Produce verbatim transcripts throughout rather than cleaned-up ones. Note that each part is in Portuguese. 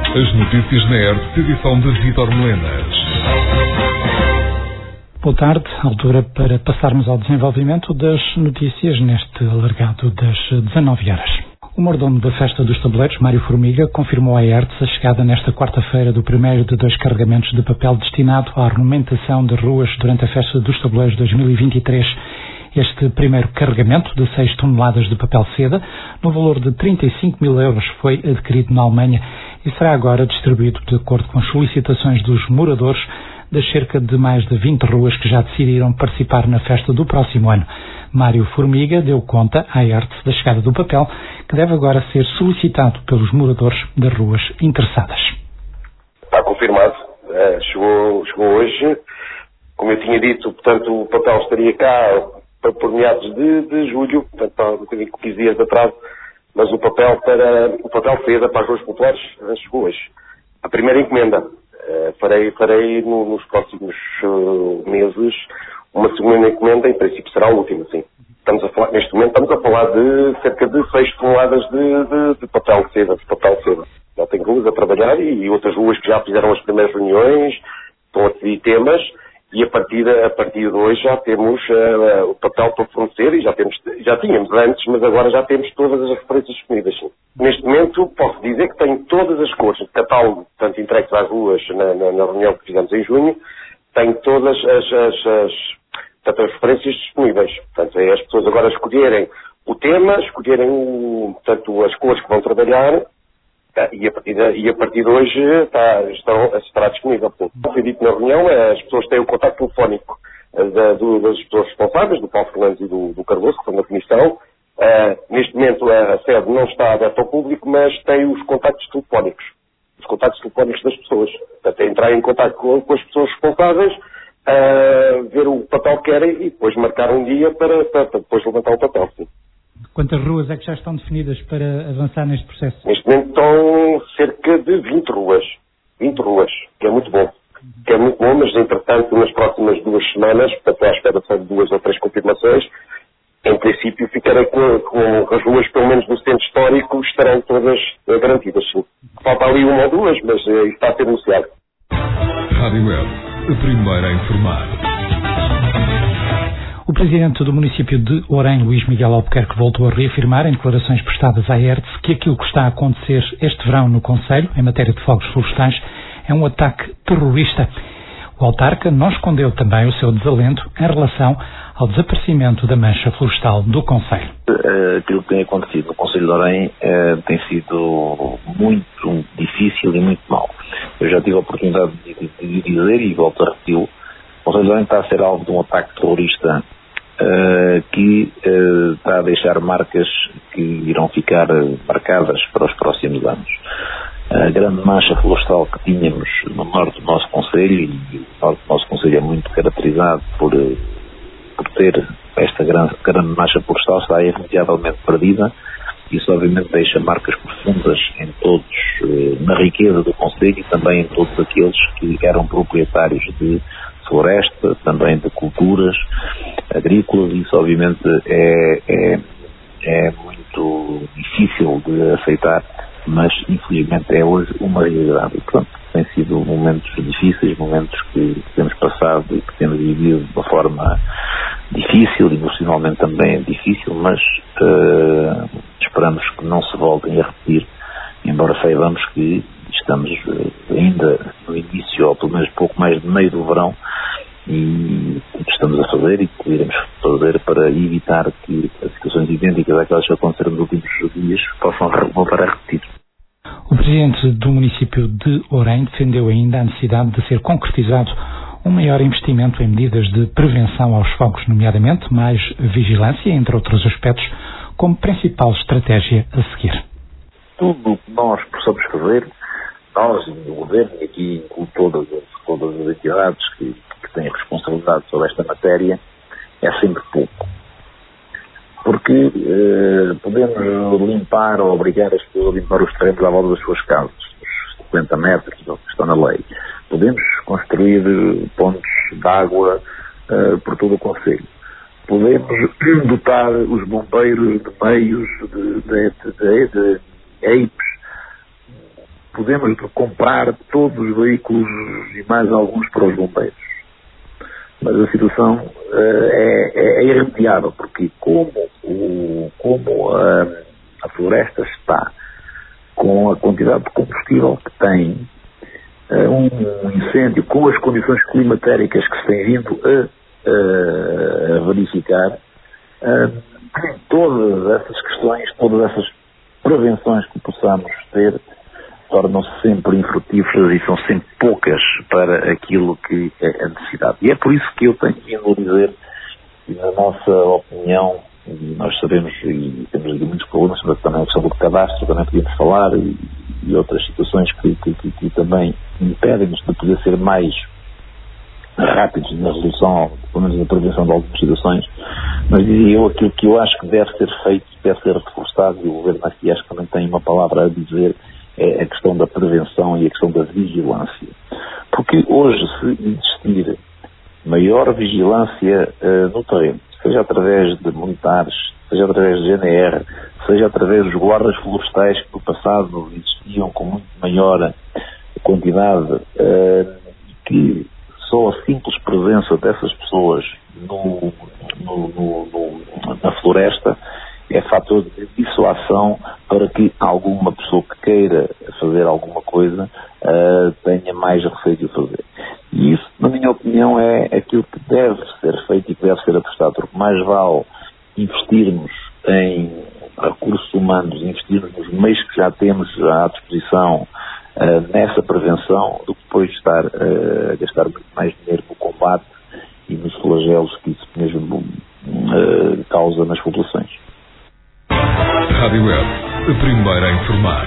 As notícias na E R T, edição de Vítor Melenas. Boa tarde, altura para passarmos ao desenvolvimento das notícias neste alargado das dezanove horas. O mordomo da Festa dos Tabuleiros, Mário Formiga, confirmou à E R T a chegada nesta quarta-feira do primeiro de dois carregamentos de papel destinado à ornamentação de ruas durante a Festa dos Tabuleiros dois mil e vinte e três. Este primeiro carregamento de seis toneladas de papel seda, no valor de trinta e cinco mil euros, foi adquirido na Alemanha e será agora distribuído de acordo com as solicitações dos moradores das cerca de mais de vinte ruas que já decidiram participar na festa do próximo ano. Mário Formiga deu conta à E R T da chegada do papel, que deve agora ser solicitado pelos moradores das ruas interessadas. Está confirmado. Uh, chegou, chegou hoje. Como eu tinha dito, portanto, o papel estaria cá por meados de, de julho, portanto, há um bocadinho quinze dias de atraso, mas o papel para o papel seda para as ruas populares chegou hoje. A primeira encomenda. Uh, farei farei no, nos próximos uh, meses uma segunda encomenda, em princípio será a última, sim. Estamos a falar, neste momento estamos a falar de cerca de seis toneladas de, de, de papel seda, de papel seda. Já tenho ruas a trabalhar e, e outras ruas que já fizeram as primeiras reuniões, estão a decidir temas, e a partir, de, a partir de hoje já temos uh, o papel para fornecer, e já, temos, já tínhamos antes, mas agora já temos todas as referências disponíveis. Sim. Neste momento posso dizer que tenho todas as cores de catálogo, portanto, entregues às ruas na, na, na reunião que fizemos em junho, tenho todas as, as, as, portanto, as referências disponíveis. Portanto, é as pessoas agora escolherem o tema, escolherem o, portanto, as cores que vão trabalhar, e a partir de, e a partir de hoje está, está, estará disponível. Como foi dito na reunião, as pessoas têm o contacto telefónico da, do, das pessoas responsáveis, do Paulo Fernandes e do, do Cardoso, que estão na comissão. Uh, neste momento a, a sede não está aberta ao público, mas tem os contactos telefónicos. Os contactos telefónicos das pessoas. Portanto, é entrar em contacto com, com as pessoas responsáveis, uh, ver o papel que querem e depois marcar um dia para, para, para depois levantar o papel. Sim. Quantas ruas é que já estão definidas para avançar neste processo? Neste momento estão cerca de vinte ruas. vinte ruas, que é muito bom. Que é muito bom, mas entretanto, nas próximas duas semanas, portanto, à espera de duas ou três confirmações, em princípio ficarei com, com as ruas, pelo menos no centro histórico, estarão todas garantidas. Sim. Falta ali uma ou duas, mas uh, isso está a ser anunciado. Rádio E R T, a primeira a informar. O presidente do município de Orém, Luís Miguel Albuquerque, voltou a reafirmar em declarações prestadas à E R T que aquilo que está a acontecer este verão no concelho, em matéria de fogos florestais, é um ataque terrorista. O autarca não escondeu também o seu desalento em relação ao desaparecimento da mancha florestal do concelho. Aquilo que tem acontecido no concelho de Orém eh, tem sido muito difícil e muito mau. Eu já tive a oportunidade de, de, de dizer e volto a repetir, o concelho de Orém está a ser alvo de um ataque terrorista Uh, que uh, está a deixar marcas que irão ficar uh, marcadas para os próximos anos. A grande mancha florestal que tínhamos no norte do nosso concelho, e o norte do nosso concelho é muito caracterizado por, uh, por ter esta grande, grande mancha florestal, está irremediavelmente perdida. Isso obviamente deixa marcas profundas em todos, uh, na riqueza do concelho e também em todos aqueles que eram proprietários de floresta, também de culturas agrícolas. Isso obviamente é, é, é muito difícil de aceitar, mas infelizmente é hoje uma realidade. E, portanto, têm sido momentos difíceis, momentos que temos passado e que temos vivido de uma forma difícil, emocionalmente também é difícil, mas uh, esperamos que não se voltem a repetir, embora saibamos que estamos ainda no início, ou pelo menos pouco mais de meio do verão, e o que estamos a fazer e que iremos fazer para evitar que as situações idênticas àquelas que aconteceram nos últimos dias possam voltar a repetir. O presidente do município de Orém defendeu ainda a necessidade de ser concretizado um maior investimento em medidas de prevenção aos fogos, nomeadamente mais vigilância, entre outros aspectos, como principal estratégia a seguir. Tudo o que nós possamos fazer, nós e o Governo, e aqui incluo todas as, todas as entidades que, que têm responsabilidade sobre esta matéria, é sempre pouco. Porque eh, podemos limpar ou obrigar as pessoas a limpar os terrenos à volta das suas casas, os cinquenta metros que estão na lei. Podemos construir pontes de água eh, por todo o concelho. Podemos dotar os bombeiros de meios, de, de, de, de, de E I Ps, podemos comprar todos os veículos e mais alguns para os bombeiros. Mas a situação uh, é, é, é irremediável, porque como, o, como a, a floresta está com a quantidade de combustível que tem, uh, um incêndio com as condições climatéricas que se tem vindo a, a, a verificar, uh, todas essas questões, todas essas prevenções que possamos ter, tornam-se sempre infrutíferas e são sempre poucas para aquilo que é a necessidade. E é por isso que eu tenho vindo a dizer, na nossa opinião, e nós sabemos, e temos aqui muitos problemas, sobre também a questão do cadastro, também podíamos falar, e, e outras situações que, que, que, que também impedem-nos de poder ser mais rápidos na resolução, pelo menos na prevenção de algumas situações, mas dizia eu, aquilo que eu acho que deve ser feito, deve ser reforçado, e o Governo aqui acho que também tem uma palavra a dizer, é a questão da prevenção e a questão da vigilância. Porque hoje, se existir maior vigilância uh, no terreno, seja através de militares, seja através de G N R, seja através dos guardas florestais que no passado existiam com muito maior quantidade, uh, que só a simples presença dessas pessoas no, no, no, no, na floresta é fator de dissuasão para que alguma pessoa que queira fazer alguma coisa uh, tenha mais receio de fazer. E isso, na minha opinião, é aquilo que deve ser feito e que deve ser apostado, porque mais vale investirmos em recursos humanos, investirmos nos meios que já temos à disposição uh, nessa prevenção, do que depois estar uh, a gastar muito mais dinheiro no combate e nos flagelos que isso mesmo uh, causa nas populações. Rádio Web, a primeira a informar.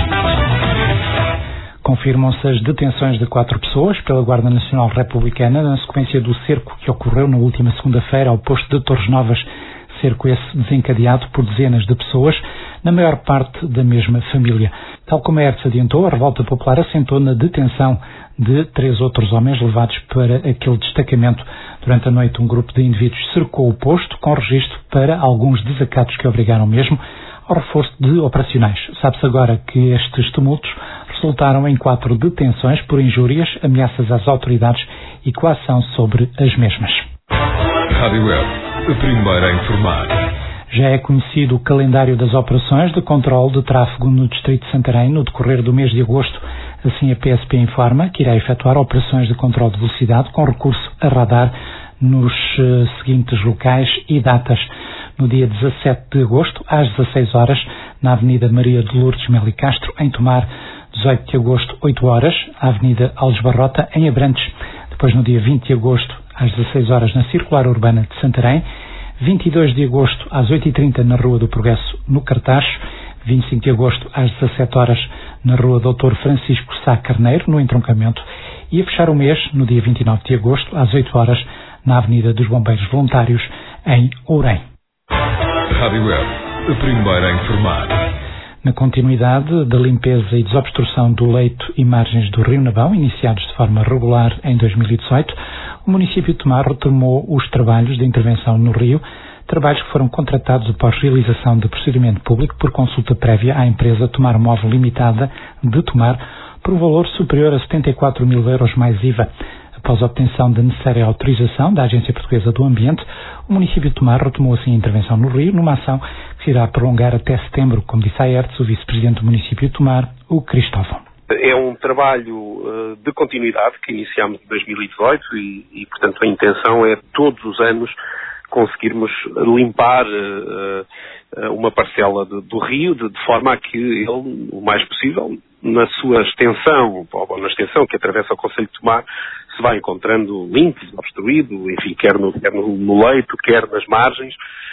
Confirmam-se as detenções de quatro pessoas pela Guarda Nacional Republicana na sequência do cerco que ocorreu na última segunda-feira ao posto de Torres Novas. Cerco esse desencadeado por dezenas de pessoas, na maior parte da mesma família. Tal como a E R T S adiantou, a revolta popular assentou na detenção de três outros homens levados para aquele destacamento. Durante a noite, um grupo de indivíduos cercou o posto, com registro para alguns desacatos que obrigaram mesmo ao reforço de operacionais. Sabe-se agora que estes tumultos resultaram em quatro detenções por injúrias, ameaças às autoridades e coação sobre as mesmas. Rádio Web, a primeira a informar. Já é conhecido o calendário das operações de controle de tráfego no Distrito de Santarém no decorrer do mês de agosto. Assim, a P S P informa que irá efetuar operações de controle de velocidade com recurso a radar nos uh, seguintes locais e datas. No dia dezassete de agosto, às dezasseis horas, na Avenida Maria de Lourdes Meli Castro, em Tomar. dezoito de agosto, oito horas, a Avenida Alves Barrota, em Abrantes. Depois, no dia vinte de agosto, às dezasseis horas, na Circular Urbana de Santarém. vinte e dois de agosto, às oito e trinta, na Rua do Progresso, no Cartacho. vinte e cinco de agosto, às dezassete horas, na Rua doutor Francisco Sá Carneiro, no entroncamento. E a fechar o mês, no dia vinte e nove de agosto, às oito horas, na Avenida dos Bombeiros Voluntários, em Ourém. Rádio Web, a primeira a informar. Na continuidade da limpeza e desobstrução do leito e margens do Rio Nabão, iniciados de forma regular em dois mil e dezoito, o município de Tomar retomou os trabalhos de intervenção no rio, trabalhos que foram contratados após realização de procedimento público por consulta prévia à empresa Tomar Móvel Limitada de Tomar, por um valor superior a setenta e quatro mil euros mais I V A. Após a obtenção da necessária autorização da Agência Portuguesa do Ambiente, o município de Tomar retomou assim a intervenção no rio, numa ação que se irá prolongar até setembro, como disse a E R T S o vice-presidente do município de Tomar, o Cristóvão. É um trabalho uh, de continuidade que iniciámos em dois mil e dezoito e, e, portanto, a intenção é todos os anos conseguirmos limpar uh, uh, uma parcela de, do rio de, de forma a que ele, o mais possível, na sua extensão, ou na extensão que atravessa o concelho de Tomar, se vai encontrando limpo, obstruído, enfim, quer no, quer no, no leito, quer nas margens,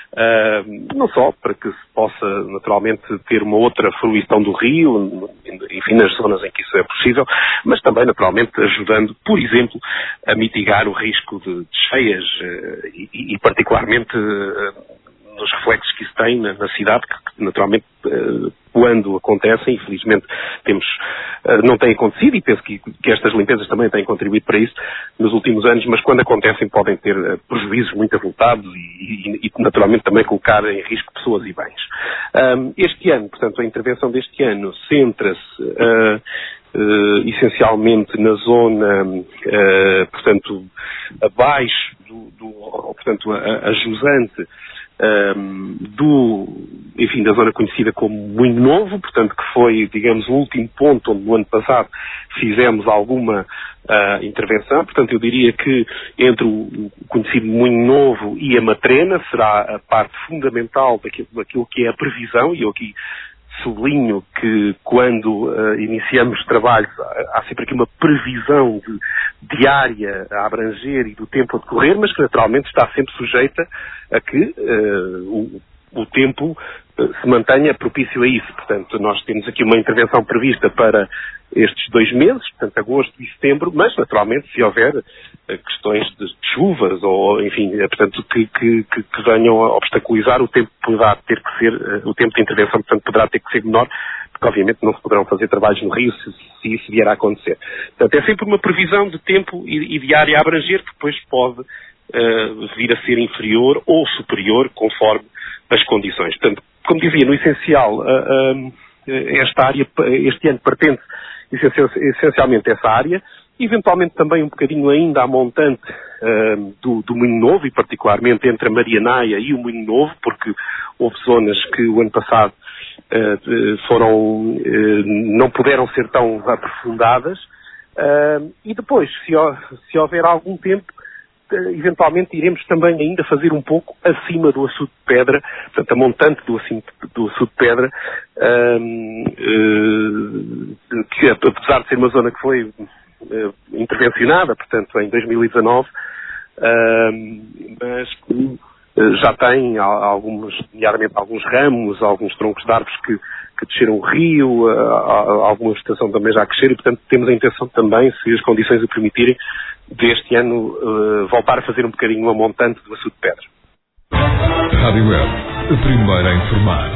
uh, não só para que se possa naturalmente ter uma outra fruição do rio, enfim, nas zonas em que isso é possível, mas também naturalmente ajudando, por exemplo, a mitigar o risco de, de cheias uh, e, e particularmente uh, nos reflexos que isso tem na, na cidade, que naturalmente uh, quando acontecem, infelizmente temos, não tem acontecido, e penso que, que estas limpezas também têm contribuído para isso nos últimos anos, mas quando acontecem podem ter prejuízos muito avultados e, e, e naturalmente também colocar em risco pessoas e bens. Um, este ano, portanto, a intervenção deste ano centra-se uh, uh, essencialmente na zona, uh, portanto, abaixo do, do portanto, a, a jusante Um, do, enfim, da zona conhecida como Moinho Novo, portanto que foi, digamos, o último ponto onde no ano passado fizemos alguma uh, intervenção. Portanto, eu diria que entre o, o conhecido Moinho Novo e a Matrena será a parte fundamental daquilo, daquilo que é a previsão, e eu aqui sublinho que quando uh, iniciamos trabalhos há, há sempre aqui uma previsão de, de área a abranger e do tempo a decorrer, mas que naturalmente está sempre sujeita a que uh, o, o tempo uh, se mantenha propício a isso. Portanto, nós temos aqui uma intervenção prevista para estes dois meses, portanto, agosto e setembro, mas naturalmente se houver uh, questões de, de chuvas ou, enfim, uh, portanto, que, que, que, que venham a obstaculizar, o tempo poderá ter que ser, uh, o tempo de intervenção, portanto, poderá ter que ser menor, porque obviamente não se poderão fazer trabalhos no Rio se, se isso vier a acontecer. Portanto, é sempre uma previsão de tempo e, e de área a abranger que depois pode uh, vir a ser inferior ou superior conforme as condições. Portanto, como dizia, no essencial, uh, uh, esta área, este ano pertence essencialmente a essa área, eventualmente também um bocadinho ainda à montante uh, do, do Moinho Novo, e particularmente entre a Marianaia e o Moinho Novo, porque houve zonas que o ano passado uh, foram, uh, não puderam ser tão aprofundadas, uh, e depois, se, se houver algum tempo, eventualmente iremos também ainda fazer um pouco acima do Açude de Pedra, portanto a montante do, do Açude de Pedra, um, uh, que apesar de ser uma zona que foi uh, intervencionada, portanto em dois mil e dezanove, uh, mas que uh, já tem alguns, nomeadamente alguns ramos, alguns troncos de árvores que, que desceram o rio, uh, alguma vegetação também já a crescer, e portanto temos a intenção também, se as condições o permitirem, deste ano uh, voltar a fazer um bocadinho uma montante do Açude de Pedra. Rádio Web, a primeira a informar.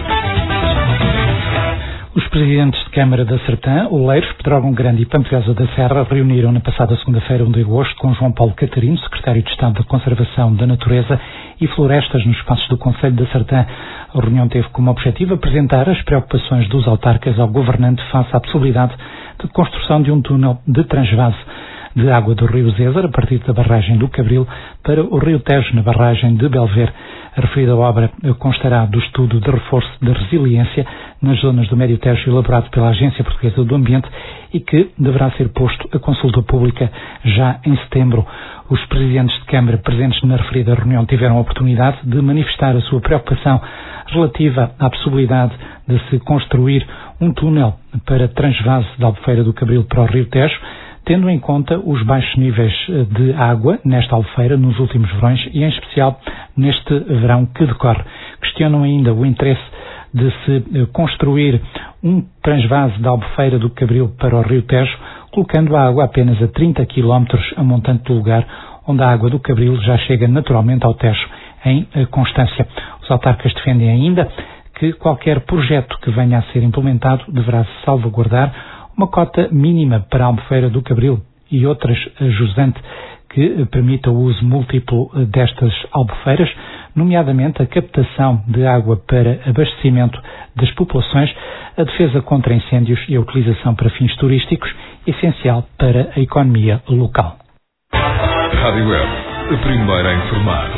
Os presidentes de Câmara da Sertã, Oleiros, Pedrógão Grande e Pampilhosa da Serra reuniram na passada segunda-feira, um de agosto, com João Paulo Catarino, secretário de Estado da Conservação da Natureza e Florestas nos espaços do Concelho da Sertã. A reunião teve como objetivo apresentar as preocupações dos autarcas ao governante face à possibilidade de construção de um túnel de transvase de água do Rio Zézer, a partir da barragem do Cabril, para o Rio Tejo, na barragem de Belver. A referida obra constará do estudo de reforço da resiliência nas zonas do Médio Tejo elaborado pela Agência Portuguesa do Ambiente e que deverá ser posto a consulta pública já em setembro. Os presidentes de Câmara presentes na referida reunião tiveram a oportunidade de manifestar a sua preocupação relativa à possibilidade de se construir um túnel para transvase da Albufeira do Cabril para o Rio Tejo, tendo em conta os baixos níveis de água nesta albufeira nos últimos verões e, em especial, neste verão que decorre. Questionam ainda o interesse de se construir um transvase da Albufeira do Cabril para o Rio Tejo, colocando a água apenas a trinta quilómetros a montante do lugar onde a água do Cabril já chega naturalmente ao Tejo, em Constância. Os autarcas defendem ainda que qualquer projeto que venha a ser implementado deverá salvaguardar uma cota mínima para a Albufeira do Cabril e outras jusante que permita o uso múltiplo destas albufeiras, nomeadamente a captação de água para abastecimento das populações, a defesa contra incêndios e a utilização para fins turísticos, essencial para a economia local. Rádio Web, a primeira a informar.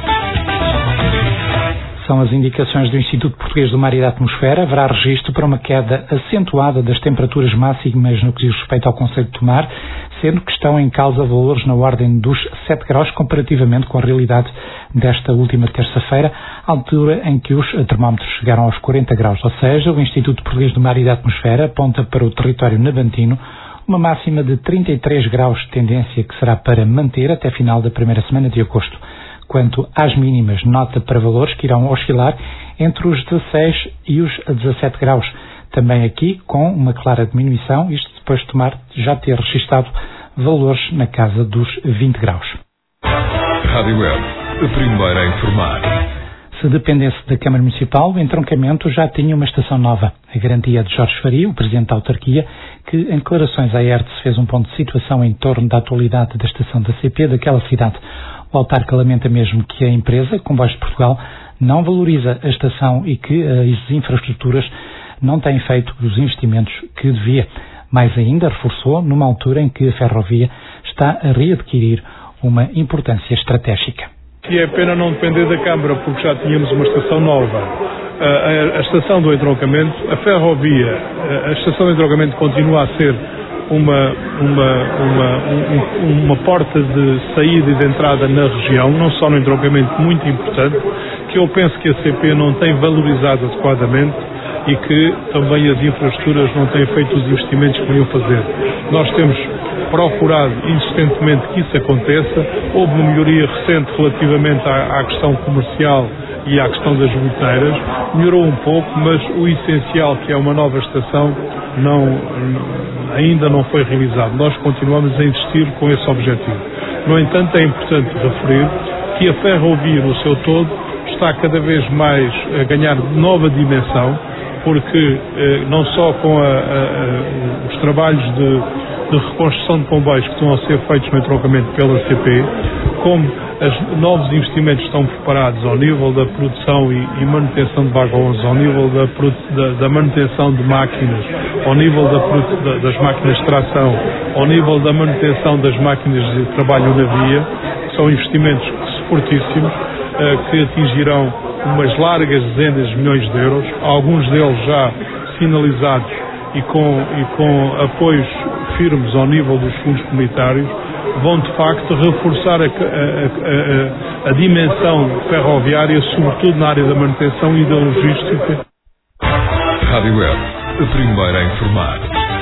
São as indicações do Instituto Português do Mar e da Atmosfera. Haverá registro para uma queda acentuada das temperaturas máximas no que diz respeito ao concelho de Tomar, sendo que estão em causa valores na ordem dos sete graus comparativamente com a realidade desta última terça-feira, altura em que os termómetros chegaram aos quarenta graus. Ou seja, o Instituto Português do Mar e da Atmosfera aponta para o território navantino uma máxima de trinta e três graus, tendência que será para manter até final da primeira semana de agosto. Quanto às mínimas, nota para valores que irão oscilar entre os dezasseis e os dezassete graus. Também aqui com uma clara diminuição, isto depois de Tomar já ter registado valores na casa dos vinte graus. Rádio Web, a primeira a informar. Se dependesse da Câmara Municipal, o entroncamento já tinha uma estação nova. A garantia de Jorge Faria, o Presidente da autarquia, que em declarações à E R T fez um ponto de situação em torno da atualidade da estação da C P daquela cidade. O autarca lamenta mesmo que a empresa, Comboios de Portugal, não valoriza a estação e que as infraestruturas não têm feito os investimentos que devia. Mais ainda, reforçou, numa altura em que a ferrovia está a readquirir uma importância estratégica. E é pena não depender da Câmara, porque já tínhamos uma estação nova. A, a, a estação do entroncamento, a ferrovia, a, a estação do entroncamento continua a ser uma, uma, uma, um, uma porta de saída e de entrada na região, não só no entroncamento, muito importante, que eu penso que a C P não tem valorizado adequadamente e que também as infraestruturas não têm feito os investimentos que podiam fazer. Nós temos procurado insistentemente que isso aconteça. Houve uma melhoria recente relativamente à, à questão comercial e à questão das bilheteiras. Melhorou um pouco, mas o essencial, que é uma nova estação, não, ainda não foi realizado. Nós continuamos a insistir com esse objetivo. No entanto, é importante referir que a ferrovia no seu todo está cada vez mais a ganhar nova dimensão, porque eh, não só com a, a, a, os trabalhos de, de reconstrução de comboios que estão a ser feitos no entroncamento pela C P, como os novos investimentos estão preparados ao nível da produção e, e manutenção de vagões, ao nível da, da, da manutenção de máquinas, ao nível da, da, das máquinas de tração, ao nível da manutenção das máquinas de trabalho na via, são investimentos fortíssimos, eh, que atingirão umas largas dezenas de milhões de euros, alguns deles já finalizados e com, e com apoios firmes ao nível dos fundos comunitários, vão de facto reforçar a, a, a, a dimensão ferroviária, sobretudo na área da manutenção e da logística. Rádio Web, a primeira a informar.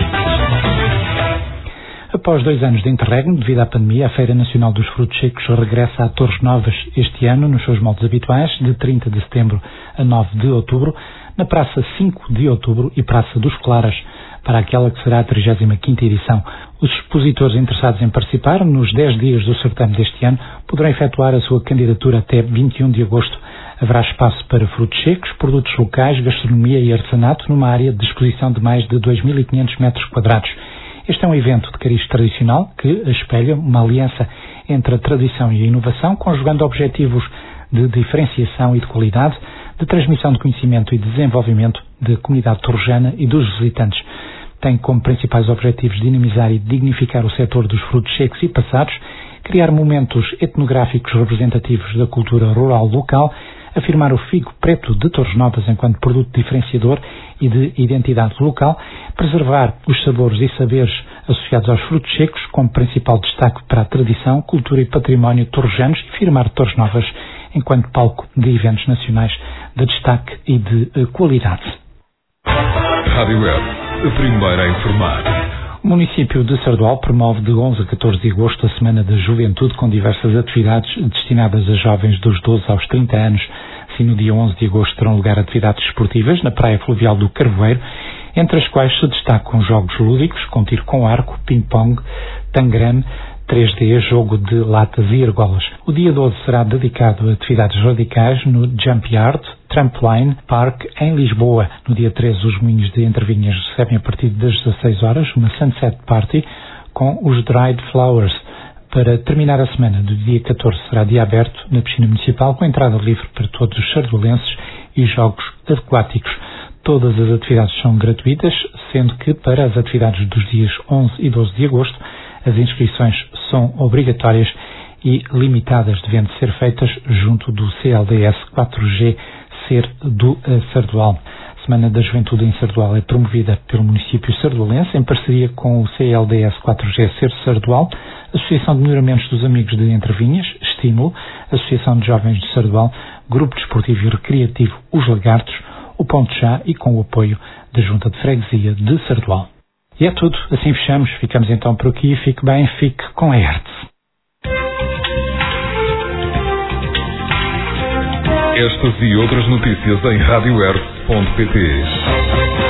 Após dois anos de interregno, devido à pandemia, a Feira Nacional dos Frutos Secos regressa a Torres Novas este ano, nos seus moldes habituais, de trinta de setembro a nove de outubro, na Praça cinco de outubro e Praça dos Claras, para aquela que será a trigésima quinta edição. Os expositores interessados em participar nos dez dias do certame deste ano poderão efetuar a sua candidatura até vinte e um de agosto. Haverá espaço para frutos secos, produtos locais, gastronomia e artesanato numa área de exposição de mais de dois mil e quinhentos metros quadrados. Este é um evento de cariz tradicional que espelha uma aliança entre a tradição e a inovação, conjugando objetivos de diferenciação e de qualidade, de transmissão de conhecimento e de desenvolvimento da comunidade torrejana e dos visitantes. Tem como principais objetivos dinamizar e dignificar o setor dos frutos secos e passados, criar momentos etnográficos representativos da cultura rural local, afirmar o figo preto de Torres Novas enquanto produto diferenciador e de identidade local, preservar os sabores e saberes associados aos frutos secos como principal destaque para a tradição, cultura e património torrejanos e firmar Torres Novas enquanto palco de eventos nacionais de destaque e de qualidade. Rádio Web, a primeira a informar. O município de Sardual promove de onze a catorze de agosto a Semana da Juventude com diversas atividades destinadas a jovens dos doze aos trinta anos. Assim, no dia onze de agosto terão lugar atividades esportivas na Praia Fluvial do Carvoeiro, entre as quais se destacam jogos lúdicos com tiro com arco, ping-pong, tangram, três D, jogo de latas e argolas. O dia doze será dedicado a atividades radicais no Jump Yard, Trampoline Park, em Lisboa. No dia treze, os Moinhos de Entrevinhas recebem a partir das dezasseis horas uma Sunset Party com os Dried Flowers. Para terminar a semana do dia catorze será dia aberto na piscina municipal com entrada livre para todos os sardualenses e jogos aquáticos. Todas as atividades são gratuitas, sendo que para as atividades dos dias onze e doze de agosto as inscrições são obrigatórias e limitadas, devendo ser feitas junto do C L D S quatro G Ser do Sardual. A Semana da Juventude em Sardual é promovida pelo município sardualense em parceria com o C L D S quatro G Ser Sardual, Associação de Melhoramentos dos Amigos de Entrevinhas, Estímulo, Associação de Jovens de Sardual, Grupo Desportivo e Recreativo Os Lagartos, o Ponto Chá e com o apoio da Junta de Freguesia de Sardual. E é tudo, assim fechamos, ficamos então por aqui, fique bem, fique com a E R T. Estas e outras notícias em rádio r ponto pt.